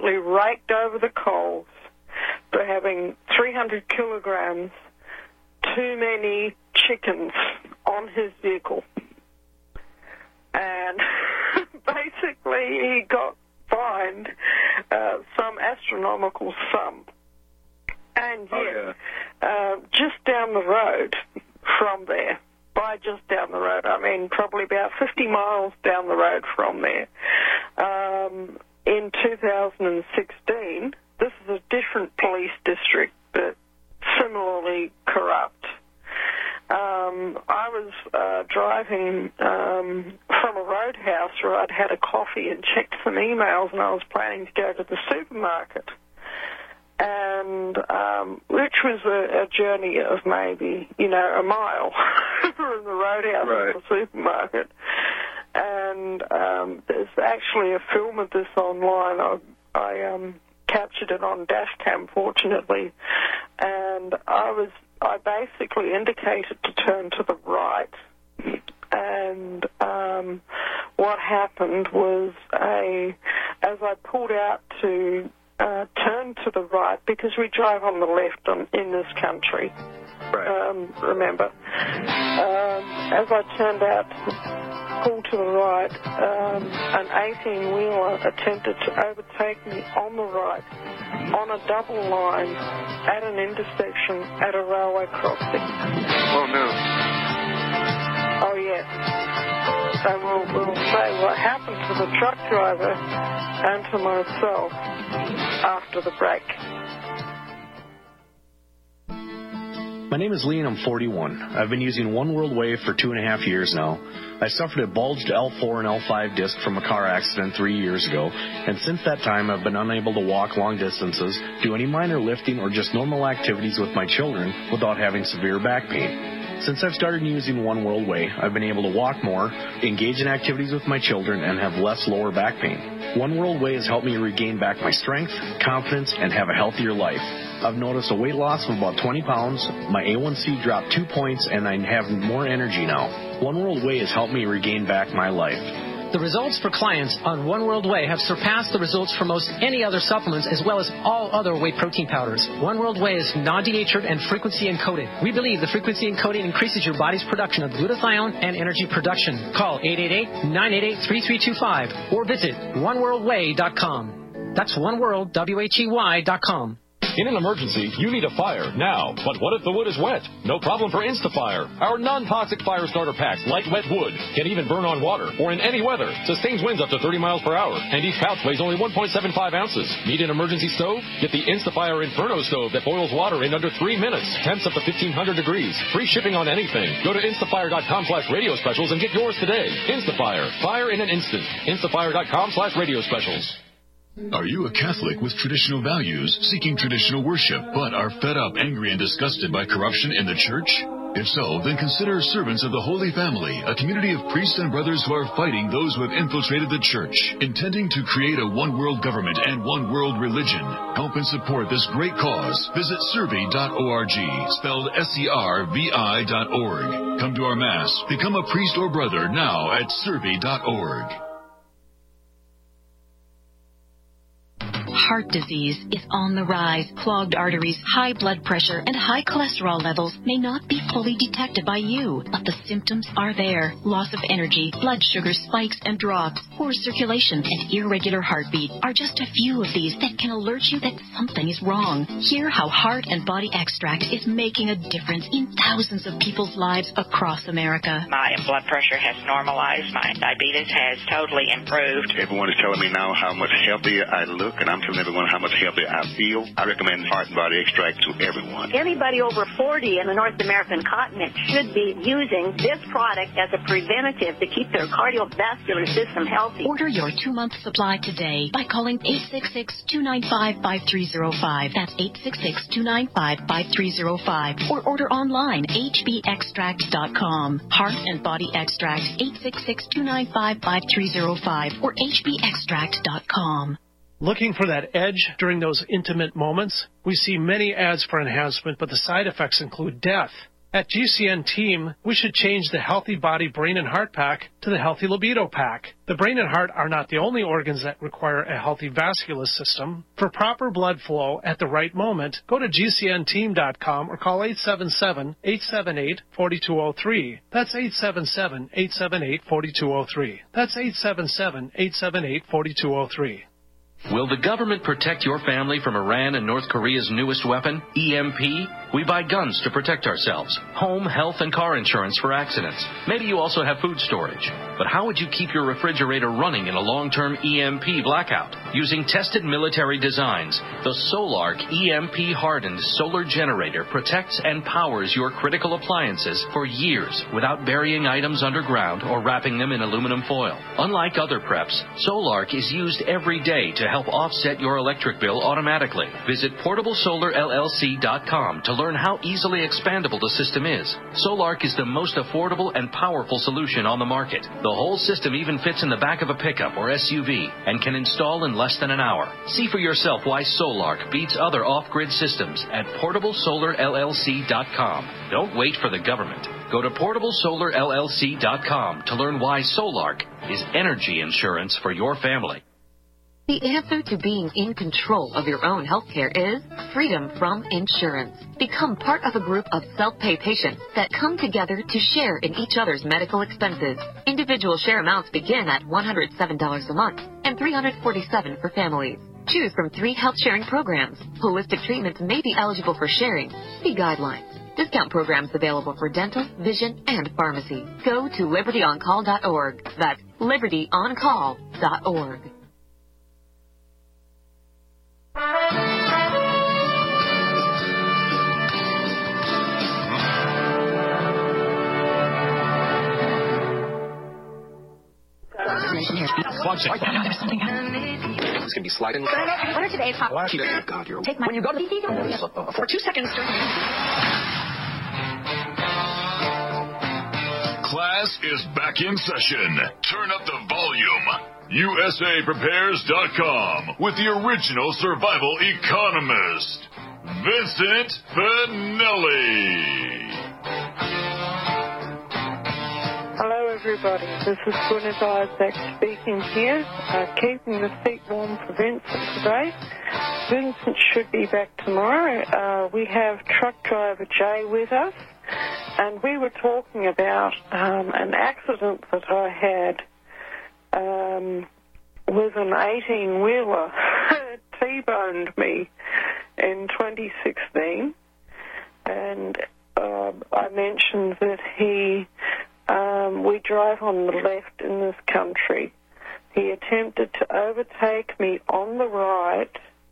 absolutely raked over the coals for having three hundred kilograms too many chickens on his vehicle. And basically he got fined uh, some astronomical sum. And yet, Oh, yeah. uh, just down the road from there, by just down the road, I mean probably about fifty miles down the road from there, um, in two thousand sixteen, this is a different police district, but similarly corrupt. Um, I was uh, driving um, from a roadhouse where I'd had a coffee and checked some emails, and I was planning to go to the supermarket, and um, which was a, a journey of maybe, you know, a mile from the roadhouse Right. to the supermarket. And um, there's actually a film of this online. I, I um, captured it on Dashcam, fortunately, and I was I basically indicated to turn to the right, and um, what happened was a as I pulled out to uh, turn to the right, because we drive on the left on, in this country. Right. Um, remember, um, as I turned out to pull to the right, um, an eighteen-wheeler attempted to overtake me on the right, on a double line, at an intersection at a railway crossing. Oh, no. Oh, yes. So we'll, we'll say what happened to the truck driver and to myself after the break. My name is Lee and I'm forty-one. I've been using One World Wave for two and a half years now. I suffered a bulged L four and L five disc from a car accident three years ago, and since that time I've been unable to walk long distances, do any minor lifting, or just normal activities with my children without having severe back pain. Since I've started using One World Way, I've been able to walk more, engage in activities with my children, and have less lower back pain. One World Way has helped me regain back my strength, confidence, and have a healthier life. I've noticed a weight loss of about twenty pounds, my A one C dropped two points, and I have more energy now. One World Way has helped me regain back my life. The results for clients on One World Way have surpassed the results for most any other supplements, as well as all other whey protein powders. One World Way is non-denatured and frequency encoded. We believe the frequency encoding increases your body's production of glutathione and energy production. Call eight eight eight, nine eight eight, three three two five or visit one world way dot com. That's one world, W H E Y dot com. In an emergency, you need a fire now. But what if the wood is wet? No problem for InstaFire. Our non-toxic fire starter packs, like wet wood, can even burn on water or in any weather. Sustains winds up to thirty miles per hour. And each pouch weighs only one point seven five ounces. Need an emergency stove? Get the InstaFire Inferno stove that boils water in under three minutes. Temps up to fifteen hundred degrees. Free shipping on anything. Go to instafire dot com slash radio specials and get yours today. InstaFire. Fire in an instant. instafire dot com slash radio specials. Are you a Catholic with traditional values, seeking traditional worship, but are fed up, angry, and disgusted by corruption in the church? If so, then consider Servants of the Holy Family, a community of priests and brothers who are fighting those who have infiltrated the church, intending to create a one-world government and one-world religion. Help and support this great cause. Visit servi dot org, spelled S E R V I dot org. Come to our Mass. Become a priest or brother now at servi dot org. Heart disease is on the rise. Clogged arteries, high blood pressure, and high cholesterol levels may not be fully detected by you, but the symptoms are there. Loss of energy, blood sugar spikes and drops, poor circulation, and irregular heartbeat are just a few of these that can alert you that something is wrong. Hear how Heart and Body Extract is making a difference in thousands of people's lives across America. My blood pressure has normalized. My diabetes has totally improved. Everyone is telling me now how much healthier I look, and I'm telling everyone how much healthier I feel. I recommend Heart and Body Extract to everyone. Anybody over forty in the North American continent should be using this product as a preventative to keep their cardiovascular system healthy. Order your two-month supply today by calling eight six six, two nine five, five three zero five. That's eight six six, two nine five, five three zero five. Or order online, H B extract dot com. Heart and Body Extract, eight six six, two nine five, five three zero five or H B extract dot com. Looking for that edge during those intimate moments? We see many ads for enhancement, but the side effects include death. At G C N Team, we should change the Healthy Body, Brain, and Heart Pack to the Healthy Libido Pack. The brain and heart are not the only organs that require a healthy vascular system. For proper blood flow at the right moment, go to G C N team dot com or call eight seven seven, eight seven eight, four two zero three. That's eight seven seven, eight seven eight, four two zero three. That's eight seven seven, eight seven eight, four two zero three. Will the government protect your family from Iran and North Korea's newest weapon, E M P? We buy guns to protect ourselves, home, health, and car insurance for accidents. Maybe you also have food storage. But how would you keep your refrigerator running in a long-term E M P blackout? Using tested military designs, the Solark E M P-hardened solar generator protects and powers your critical appliances for years without burying items underground or wrapping them in aluminum foil. Unlike other preps, Solark is used every day to help offset your electric bill automatically. Visit portable solar L L C dot com to learn how easily expandable the system is. Solark is the most affordable and powerful solution on the market. The whole system even fits in the back of a pickup or S U V and can install in less than an hour. See for yourself why Solark beats other off-grid systems at portable solar L L C dot com. Don't wait for the government. Go to portable solar L L C dot com to learn why Solark is energy insurance for your family. The answer to being in control of your own health care is freedom from insurance. Become part of a group of self-pay patients that come together to share in each other's medical expenses. Individual share amounts begin at one hundred seven dollars a month and three hundred forty-seven dollars for families. Choose from three health sharing programs. Holistic treatments may be eligible for sharing. See guidelines. Discount programs available for dental, vision, and pharmacy. Go to liberty on call dot org. That's liberty on call dot org. It's gonna be sliding. What are today's hot? God, you're. Take my. When you go to the for two seconds. Class is back in session. Turn up the volume. U S A Prepares dot com with the original survival economist, Vincent Finelli. Hello, everybody. This is Gwyneth Isaac speaking here, uh, keeping the seat warm for Vincent today. Vincent should be back tomorrow. Uh, we have truck driver Jay with us, and we were talking about um, an accident that I had um, with an eighteen-wheeler. T-boned me in twenty sixteen, and uh, I mentioned that he... Um, we drive on the left in this country. He attempted to overtake me on the right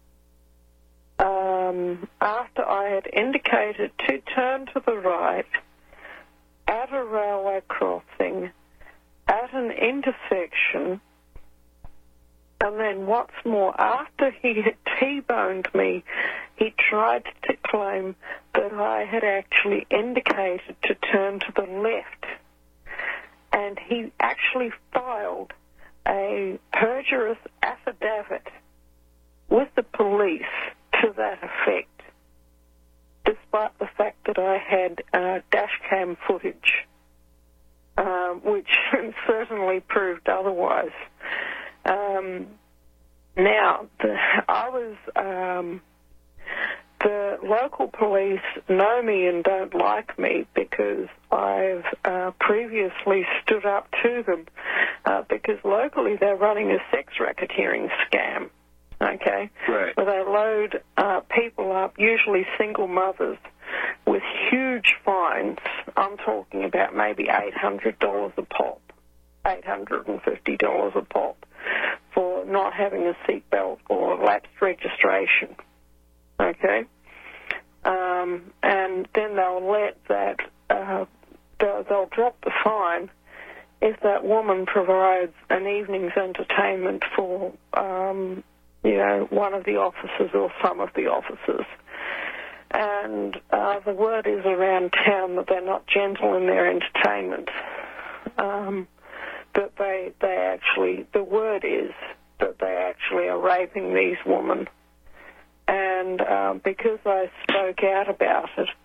um, after I had indicated to turn to the right at a railway crossing, at an intersection, and then what's more, after he had T-boned me, he tried to claim that I had actually indicated to turn to the left. And he actually filed a perjurious affidavit with the police to that effect, despite the fact that I had uh, dash cam footage, uh, which certainly proved otherwise. Um, now, the, I was... Um, The local police know me and don't like me because I've uh, previously stood up to them uh, because locally they're running a sex racketeering scam, okay? Right. Where they load uh, people up, usually single mothers, with huge fines. I'm talking about maybe eight hundred dollars a pop, eight hundred fifty dollars a pop for not having a seatbelt or lapsed registration. Okay, um, and then they'll let that, uh, they'll, they'll drop the fine if that woman provides an evening's entertainment for, um, you know, one of the officers or some of the officers. And uh, the word is around town that they're not gentle in their entertainment. Um, that they, they actually, the word is that they actually are raping these women. And uh, because I spoke out about it,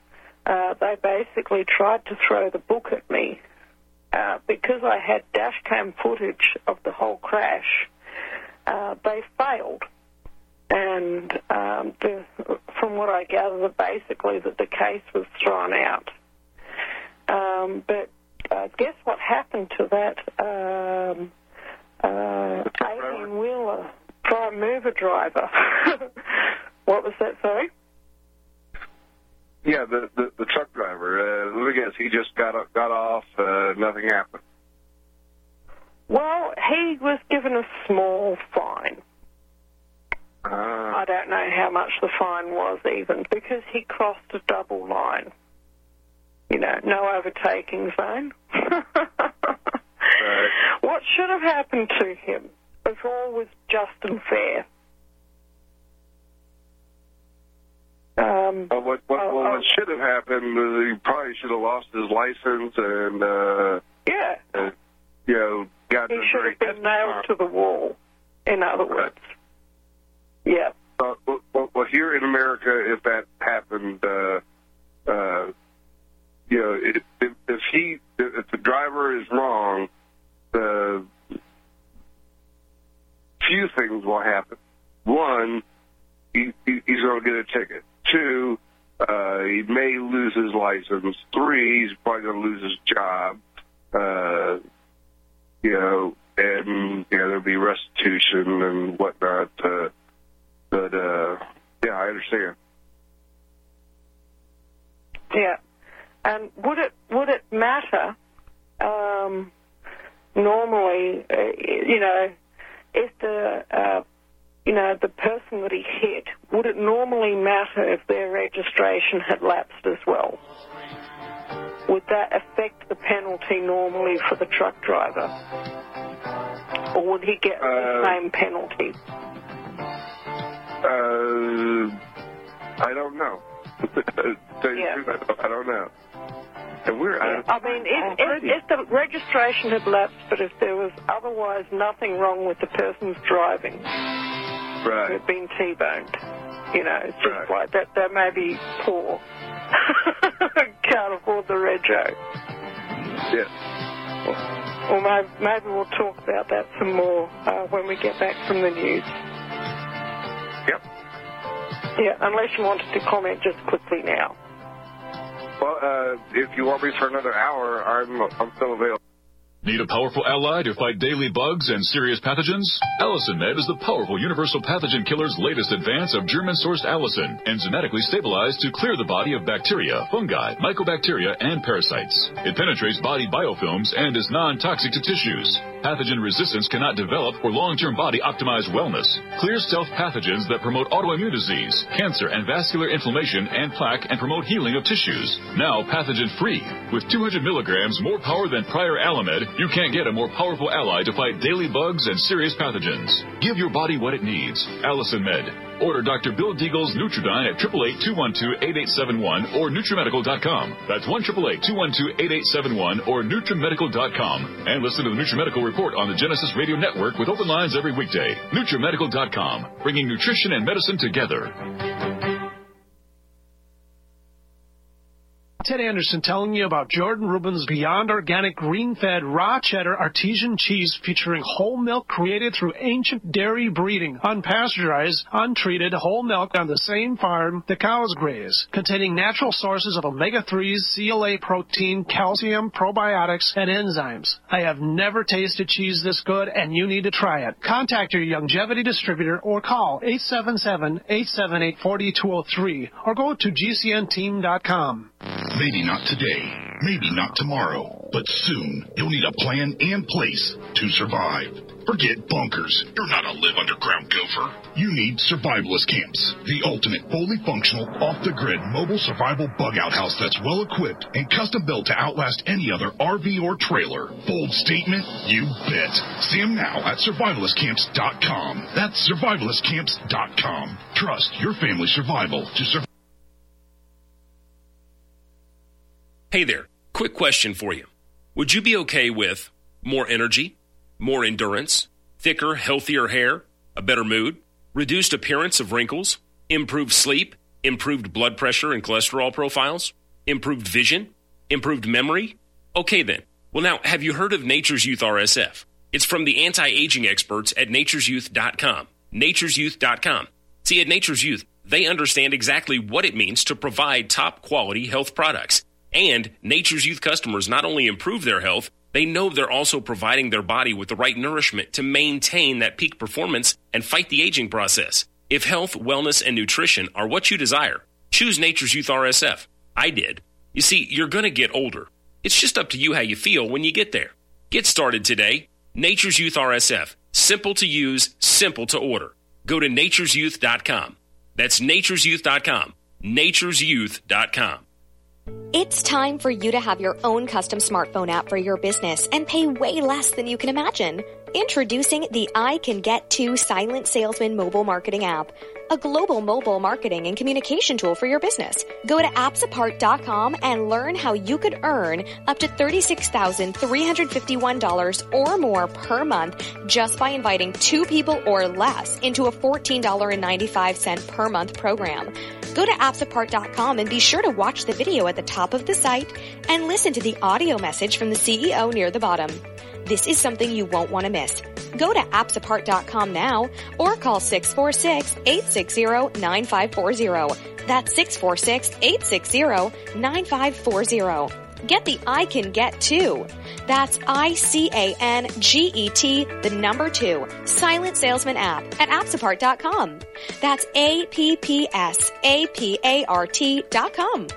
uh, they basically tried to throw the book at me uh, because I had dash cam footage of the whole crash. Uh, they failed. And um, the, from what I gather, basically that the case was thrown out. Um, but uh, guess what happened to that um, uh, eighteen-wheeler prime mover driver? What was that, sorry? Yeah, the, the, the truck driver. Uh, let me guess, he just got got off, uh, nothing happened. Well, he was given a small fine. Uh, I don't know how much the fine was even, because he crossed a double line. You know, no overtaking zone. Right. What should have happened to him if all was just and fair? Um, uh, what what, uh, well, what should have happened was he probably should have lost his license and, uh, yeah, uh, you know, got he should have been nailed to the wall, in other words. Yeah. Uh, well, well, here in America, if that happened, uh, uh, you know, if, if, if he, if the driver is wrong, the few things will happen. One, he, he, he's going to get a ticket. Two, uh, he may lose his license. Three, he's probably going to lose his job. Uh, you know, and you know, there'll be restitution and whatnot. Uh, But, uh, yeah, I understand. Yeah. And would it would it matter, um, normally, uh, you know, if the, uh, you know, the person that he hit, would it normally matter if their registration had lapsed as well? Would that affect the penalty normally for the truck driver? Or would he get uh, the same penalty? Uh, I don't know. Tell you Yeah. the truth, I don't know. And we're, Yeah. I mean, if, if, if the registration had lapsed, but if there was otherwise nothing wrong with the person's driving, right, who'd been T-boned, you know, it's just right. like that. They may be poor, can't afford the rego. Yeah. Or maybe, maybe we'll talk about that some more uh, when we get back from the news. Yep. Yeah, unless you wanted to comment just quickly now. Well, uh, if you want me for another hour, I'm I'm still available. Need a powerful ally to fight daily bugs and serious pathogens? Allicin Med is the powerful universal pathogen killer's latest advance of German-sourced allicin, enzymatically stabilized to clear the body of bacteria, fungi, mycobacteria, and parasites. It penetrates body biofilms and is non-toxic to tissues. Pathogen resistance cannot develop for long-term body-optimized wellness. Clear stealth pathogens that promote autoimmune disease, cancer, and vascular inflammation and plaque and promote healing of tissues. Now pathogen-free. With two hundred milligrams more power than prior Alamed, you can't get a more powerful ally to fight daily bugs and serious pathogens. Give your body what it needs. Allicin Med. Order Doctor Bill Deagle's Nutridyne at eight eight eight, two one two, eight eight seven one or Nutrimedical dot com. That's one eight eight eight, two one two, eight eight seven one or Nutrimedical dot com. And listen to the Nutrimedical Report on the Genesis Radio Network with open lines every weekday. Nutrimedical dot com, bringing nutrition and medicine together. Ted Anderson telling you about Jordan Rubin's Beyond Organic Green-Fed Raw Cheddar Artesian Cheese featuring whole milk created through ancient dairy breeding, unpasteurized, untreated whole milk on the same farm the cows graze, containing natural sources of omega threes, C L A protein, calcium, probiotics, and enzymes. I have never tasted cheese this good, and you need to try it. Contact your Longevity distributor or call eight seven seven, eight seven eight, four two zero three or go to G C N team dot com. Maybe not today, maybe not tomorrow, but soon you'll need a plan and place to survive. Forget bunkers. You're not a live underground gopher. You need Survivalist Camps, the ultimate fully functional, off-the-grid mobile survival bug-out house that's well-equipped and custom-built to outlast any other R V or trailer. Bold statement? You bet. See them now at survivalist camps dot com. That's survivalist camps dot com. Trust your family's survival to survive. Hey there, quick question for you. Would you be okay with more energy, more endurance, thicker, healthier hair, a better mood, reduced appearance of wrinkles, improved sleep, improved blood pressure and cholesterol profiles? Improved vision? Improved memory? Okay then. Well now, have you heard of Nature's Youth R S F? It's from the anti-aging experts at natures youth dot com. natures youth dot com. See, at Nature's Youth, they understand exactly what it means to provide top-quality health products. And Nature's Youth customers not only improve their health, they know they're also providing their body with the right nourishment to maintain that peak performance and fight the aging process. If health, wellness, and nutrition are what you desire, choose Nature's Youth R S F. I did. You see, you're going to get older. It's just up to you how you feel when you get there. Get started today. Nature's Youth R S F. Simple to use, simple to order. Go to natures youth dot com. That's natures youth dot com. natures youth dot com. It's time for you to have your own custom smartphone app for your business and pay way less than you can imagine. Introducing the I Can Get To Silent Salesman mobile marketing app, a global mobile marketing and communication tool for your business. Go to apps apart dot com and learn how you could earn up to thirty-six thousand three hundred fifty-one dollars or more per month just by inviting two people or less into a fourteen dollars and ninety-five cents per month program. Go to apps apart dot com and be sure to watch the video at the top of the site and listen to the audio message from the C E O near the bottom. This is something you won't want to miss. Go to apps apart dot com now or call six four six, eight six zero, nine five four zero. That's six four six, eight six zero, nine five four zero. Get the I Can Get To. That's I C A N G E T, the number two, Silent Salesman app at apps apart dot com. That's A P P S A P A R T dot com.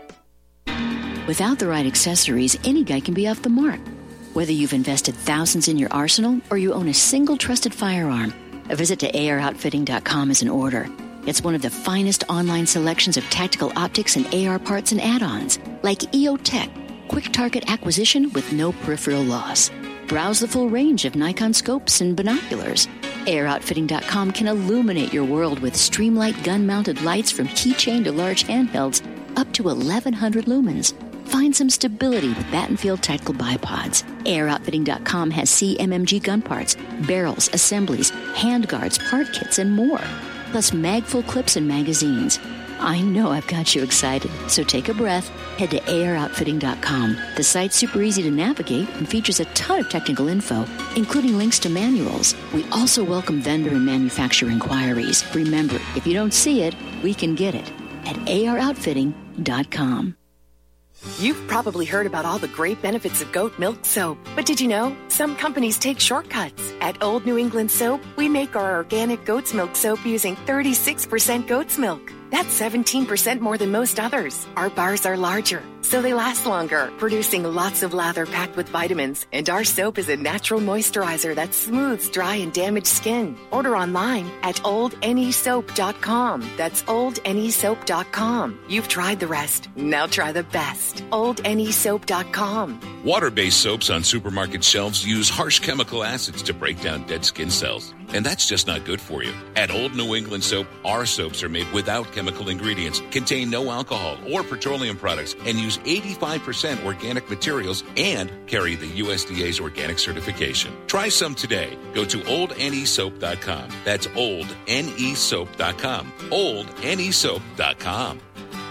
Without the right accessories, any guy can be off the mark. Whether you've invested thousands in your arsenal or you own a single trusted firearm, a visit to A R outfitting dot com is in order. It's one of the finest online selections of tactical optics and A R parts and add-ons, like E O Tech, quick target acquisition with no peripheral loss. Browse the full range of Nikon scopes and binoculars. A R outfitting dot com can illuminate your world with Streamlight gun-mounted lights from keychain to large handhelds up to eleven hundred lumens. Find some stability with Battenfield Tactical Bipods. A R outfitting dot com has C M M G gun parts, barrels, assemblies, handguards, part kits, and more. Plus mag-full clips and magazines. I know I've got you excited, so take a breath. Head to A R outfitting dot com. The site's super easy to navigate and features a ton of technical info, including links to manuals. We also welcome vendor and manufacturer inquiries. Remember, if you don't see it, we can get it at A R outfitting dot com. You've probably heard about all the great benefits of goat milk soap. But did you know? Some companies take shortcuts. At Old New England Soap, we make our organic goat's milk soap using thirty-six percent goat's milk. That's seventeen percent more than most others. Our bars are larger, so they last longer, producing lots of lather packed with vitamins. And our soap is a natural moisturizer that smooths dry and damaged skin. Order online at old n e soap dot com. That's old n e soap dot com. You've tried the rest. Now try the best. old n e soap dot com. Water-based soaps on supermarket shelves use harsh chemical acids to break down dead skin cells. And that's just not good for you. At Old New England Soap, our soaps are made without chemical ingredients, contain no alcohol or petroleum products, and use eighty-five percent organic materials and carry the U S D A's organic certification. Try some today. Go to old n e soap dot com. That's old n e soap dot com. old n e soap dot com.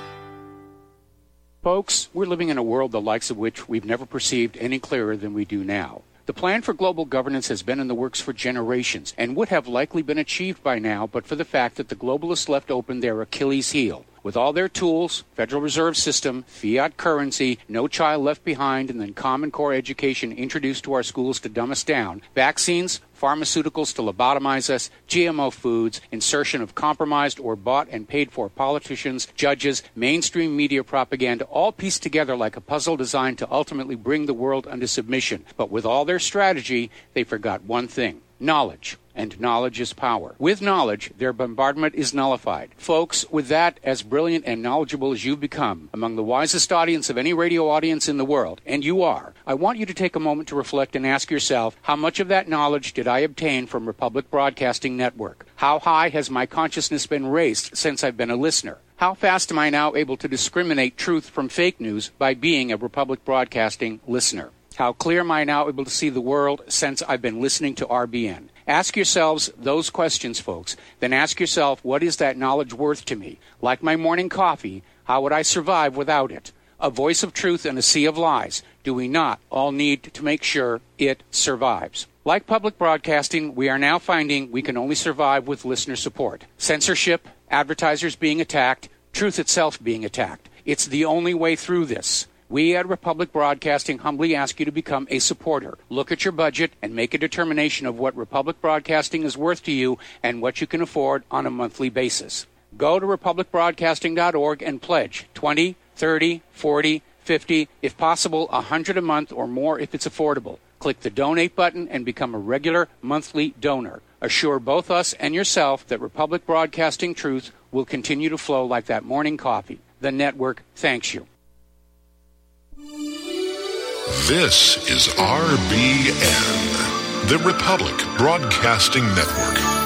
Folks, we're living in a world the likes of which we've never perceived any clearer than we do now. The plan for global governance has been in the works for generations and would have likely been achieved by now but for the fact that the globalists left open their Achilles heel. With all their tools, Federal Reserve System, fiat currency, no child left behind, and then Common Core education introduced to our schools to dumb us down, vaccines, pharmaceuticals to lobotomize us, G M O foods, insertion of compromised or bought and paid for politicians, judges, mainstream media propaganda, all pieced together like a puzzle designed to ultimately bring the world under submission. But with all their strategy, they forgot one thing: knowledge. And knowledge is power. With knowledge, their bombardment is nullified. Folks, with that, as brilliant and knowledgeable as you've become, among the wisest audience of any radio audience in the world, and you are, I want you to take a moment to reflect and ask yourself, how much of that knowledge did I obtain from Republic Broadcasting Network? How high has my consciousness been raised since I've been a listener? How fast am I now able to discriminate truth from fake news by being a Republic Broadcasting listener? How clear am I now able to see the world since I've been listening to R B N? Ask yourselves those questions, folks. Then ask yourself, what is that knowledge worth to me? Like my morning coffee, how would I survive without it? a voice of truth in a sea of lies. Do we not all need to make sure it survives? Like public broadcasting, we are now finding we can only survive with listener support. Censorship, advertisers being attacked, truth itself being attacked. It's the only way through this. We at Republic Broadcasting humbly ask you to become a supporter. Look at your budget and make a determination of what Republic Broadcasting is worth to you and what you can afford on a monthly basis. Go to republic broadcasting dot org and pledge twenty, thirty, forty, fifty, if possible one hundred a month or more if it's affordable. Click the donate button and become a regular monthly donor. Assure both us and yourself that Republic Broadcasting truth will continue to flow like that morning coffee. The network thanks you. This is R B N, the Republic Broadcasting Network.